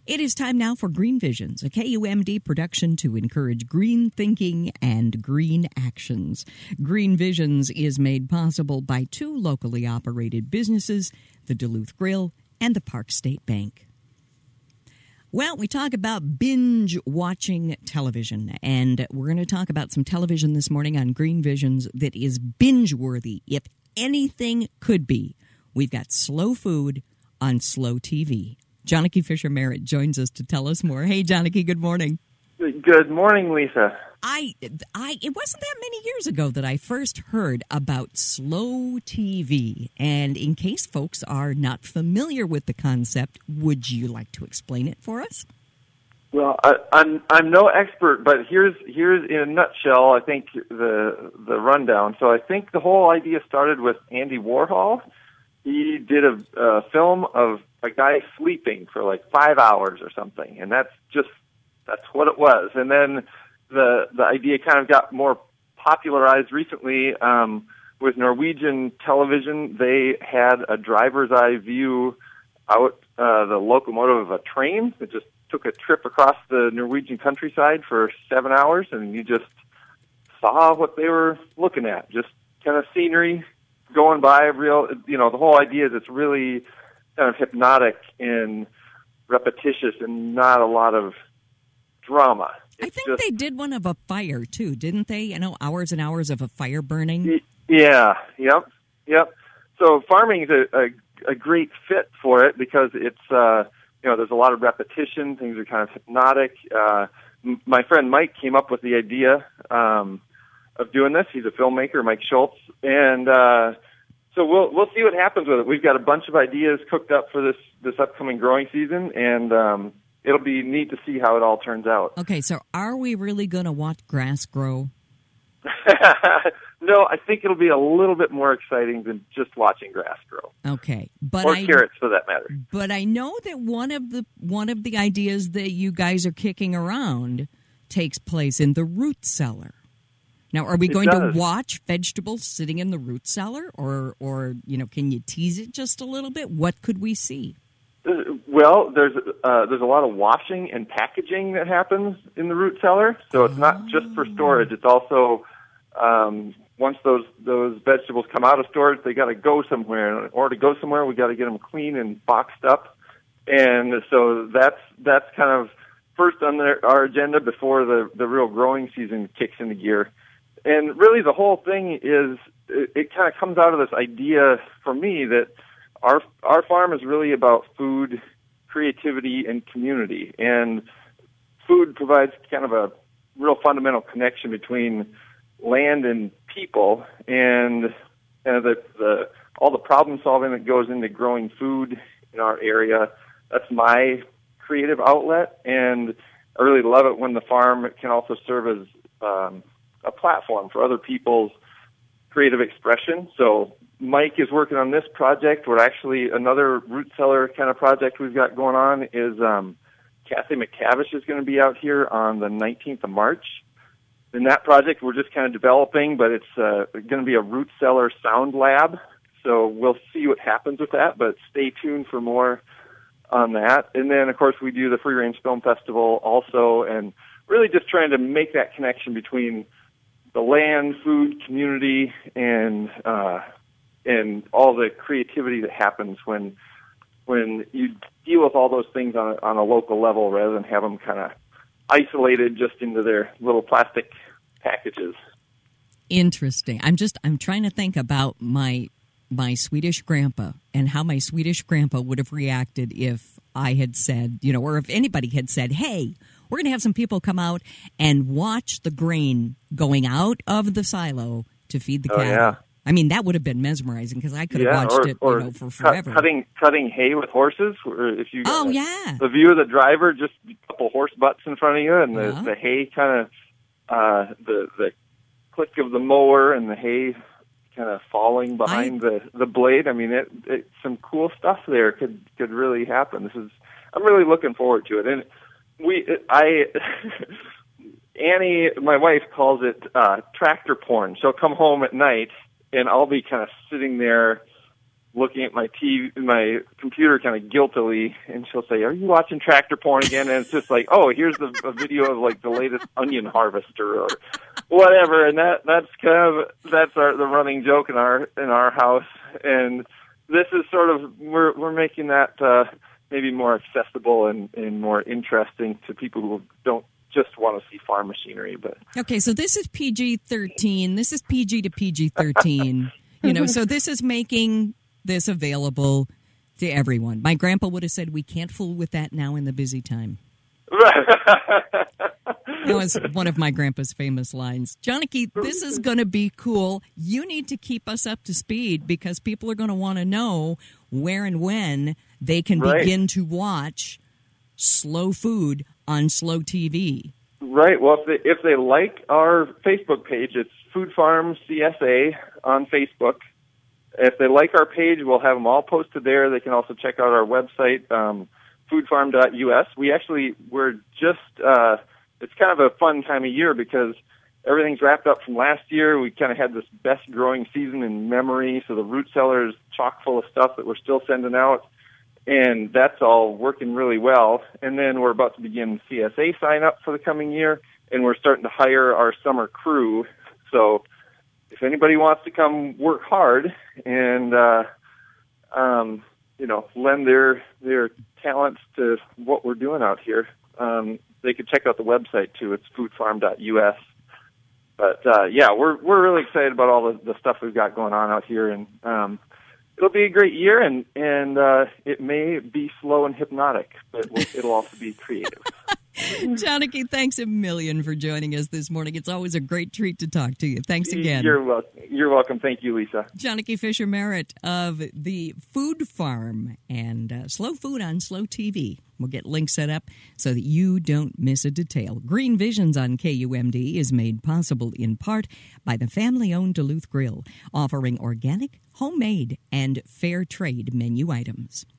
It is time now for Green Visions, a KUMD production to encourage green thinking and green actions. Green Visions is made possible by two locally operated businesses, the Duluth Grill and the Park State Bank. Well, we talk about binge-watching television, and we're going to talk about some television this morning on Green Visions that is binge-worthy, if anything could be. We've got slow food on slow TV. Jonathan Fisher-Merritt joins us to tell us more. Hey, Jonathan, good morning. Good morning, Lisa. It wasn't that many years ago that I first heard about slow TV. And in case folks are not familiar with the concept, would you like to explain it for us? Well, I'm no expert, but here's in a nutshell, I think, the rundown. So I think the whole idea started with Andy Warhol. He did a film of a guy sleeping for like 5 hours or something, and that's what it was. And then the idea kind of got more popularized recently with Norwegian television. They had a driver's eye view out the locomotive of a train that just took a trip across the Norwegian countryside for 7 hours, and you just saw what they were looking at, just kind of scenery going by. The whole idea is it's really kind of hypnotic and repetitious and not a lot of drama. I think they did one of a fire, too, didn't they? Hours and hours of a fire burning. Yeah, yep. So farming is a great fit for it because it's, there's a lot of repetition. Things are kind of hypnotic. My friend Mike came up with the idea of doing this. He's a filmmaker, Mike Schultz, and so we'll see what happens with it. We've got a bunch of ideas cooked up for this upcoming growing season, and it'll be neat to see how it all turns out. Okay, so are we really going to watch grass grow? No, I think it'll be a little bit more exciting than just watching grass grow. Okay, or carrots for that matter. But I know that one of the ideas that you guys are kicking around takes place in the root cellar. Now, are we going to watch vegetables sitting in the root cellar, or can you tease it just a little bit? What could we see? Well, there's a lot of washing and packaging that happens in the root cellar, so it's not just for storage. It's also once those vegetables come out of storage, they got to go somewhere. Or to go somewhere, we got to get them clean and boxed up, and so that's kind of first on our agenda before the real growing season kicks into gear. And really, the whole thing is it kind of comes out of this idea for me that our farm is really about food, creativity, and community. And food provides kind of a real fundamental connection between land and people, and all the problem solving that goes into growing food in our area. That's my creative outlet, and I really love it when the farm can also serve as a platform for other people's creative expression. So Mike is working on this project. We're actually another root cellar kind of project we've got going on is Kathy McTavish is going to be out here on the 19th of March. In that project, we're just kind of developing, but it's going to be a root cellar sound lab. So we'll see what happens with that, but stay tuned for more on that. And then, of course, we do the Free Range Film Festival also, and really just trying to make that connection between the land, food, community, and all the creativity that happens when you deal with all those things on a local level rather than have them kind of isolated just into their little plastic packages. Interesting. I'm trying to think about my Swedish grandpa and how my Swedish grandpa would have reacted if I had said, or if anybody had said, hey, we're going to have some people come out and watch the grain going out of the silo to feed the cattle. Yeah. I mean, that would have been mesmerizing because I could have watched it for forever. Cutting hay with horses. If you yeah. The view of the driver, just a couple horse butts in front of you, and the hay kind of the click of the mower and the hay kind of falling behind the blade. I mean, it some cool stuff there could really happen. I'm really looking forward to it, and Annie, my wife, calls it tractor porn. She'll come home at night, and I'll be kind of sitting there looking at my TV, my computer kind of guiltily, and she'll say, "Are you watching tractor porn again?" And it's just like, "Oh, here's a video of like the latest onion harvester or whatever." And that's the running joke in our house. And this is sort of we're making that maybe more accessible and more interesting to people who don't just want to see farm machinery. But okay, so this is PG-13. This is PG to PG-13. So this is making this available to everyone. My grandpa would have said, "We can't fool with that now in the busy time." That was one of my grandpa's famous lines. Johnny, this is going to be cool. You need to keep us up to speed because people are going to want to know where and when they can begin to watch Slow Food on Slow TV. Right. Well, if they like our Facebook page, it's Food Farm CSA on Facebook. If they like our page, we'll have them all posted there. They can also check out our website, foodfarm.us. We're just, it's kind of a fun time of year because everything's wrapped up from last year. We kind of had this best growing season in memory, so the root cellar is chock full of stuff that we're still sending out, and that's all working really well. And then we're about to begin CSA sign-up for the coming year, and we're starting to hire our summer crew. So if anybody wants to come work hard and lend their talents to what we're doing out here, they could check out the website too. It's foodfarm.us. But we're really excited about all the stuff we've got going on out here, and it'll be a great year. And it may be slow and hypnotic, but it'll also be creative. Johnny, thanks a million for joining us this morning. It's always a great treat to talk to you. Thanks again. You're welcome. Thank you, Lisa. Johnny Fisher Merritt of the Food Farm and Slow Food on Slow TV. We'll get links set up so that you don't miss a detail. Green Visions on KUMD is made possible in part by the family-owned Duluth Grill, offering organic, homemade, and fair trade menu items.